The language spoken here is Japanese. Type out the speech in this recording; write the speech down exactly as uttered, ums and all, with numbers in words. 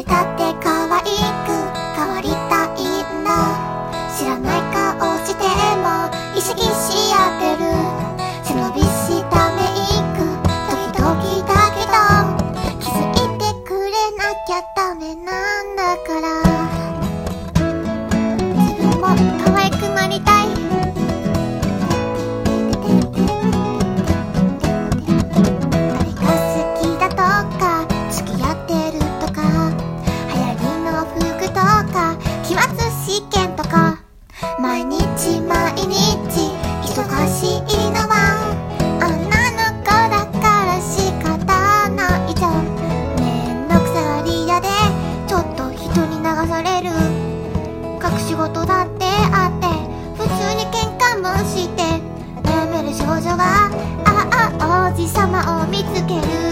誰だって可愛く変わりたいんだ。知らない顔しても意識し合ってる。背伸びしたメイク時々だけど気づいてくれなきゃダメなんだから。自分も可愛くなりたい。誰が好きだとか付き合ってるとか流行りの服とか期末試験とか毎日毎日忙しいのは女の子だから仕方ないじゃん。めんどくさがり屋でちょっと人に流される。隠し事だってあって普通に喧嘩もして悩める少女がああ王子様を見つける。